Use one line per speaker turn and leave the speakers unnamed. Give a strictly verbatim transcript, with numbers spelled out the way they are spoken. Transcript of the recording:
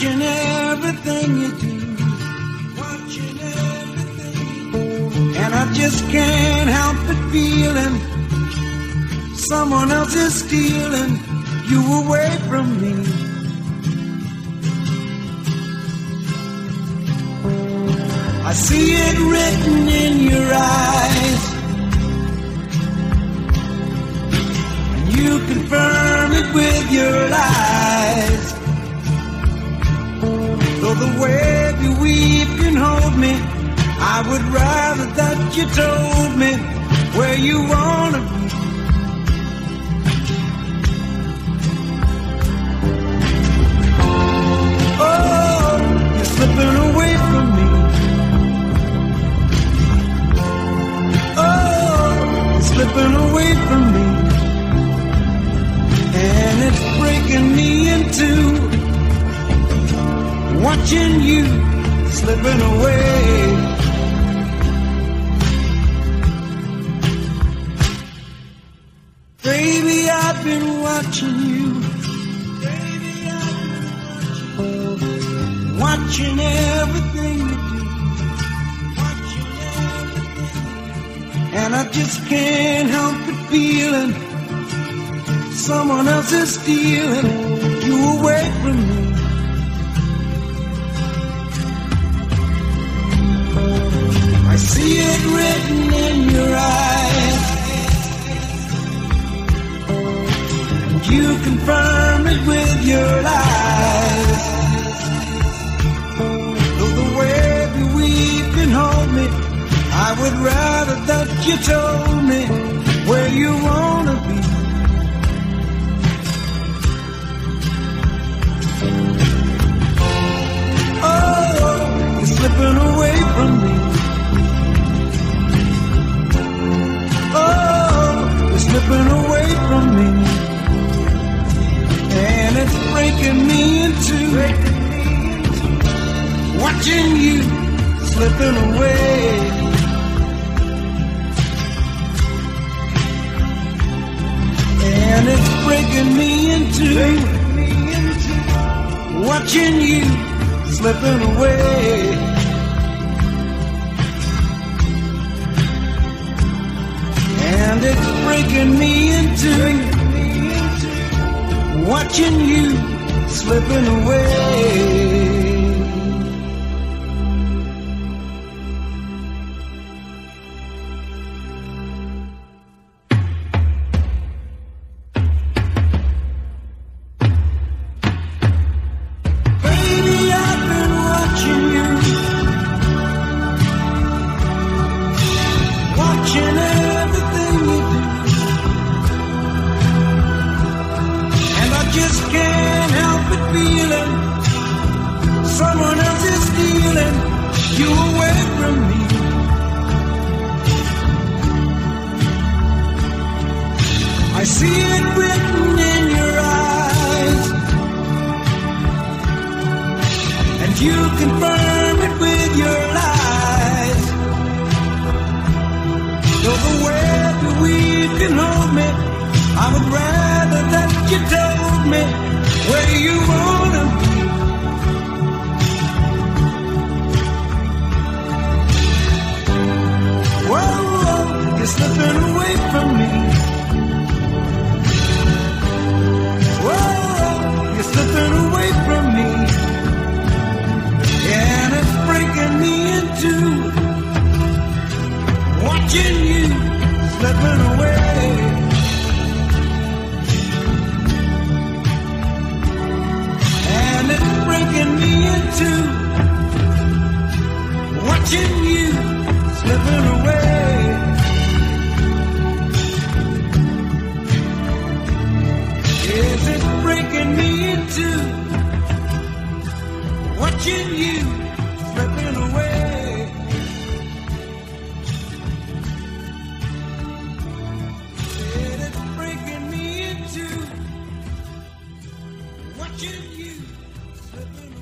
watching everything you do, watching everything, and I just can't help but feeling someone else is stealing you away from me. I see it written in your eyes, and you confirm it with your lies. Though the web you weave can hold me, I would rather that you told me where you wanna be. Oh, you're slipping away from me. Slipping away from me, and it's breaking me in two, watching you slipping away. Baby, I've been watching you, baby, I've been watching, watching everything you do. And I just can't help but feeling someone else is stealing you away from me. I see it written in your eyes, and you confirm it with your lies. Though the web you weave can hold me, I would rather that you told me where you wanna be. Oh, you're slipping away from me. Oh, you're slipping away from me, and it's breaking me in two, watching you slipping away. And it's breaking me into, watching you slipping away. And it's breaking me into, watching you slipping away. I see it written in your eyes, and you confirm it with your lies. Though the web you weave can hold me, I would rather that you told me where you wanna be. Whoa, whoa, you're slipping away from me. You're slipping away from me, and it's breaking me in two, watching you slipping away. And it's breaking me in two, watching you slipping away. Is it breaking me into, watching you slipping away? Is it breaking me into, watching you slipping away?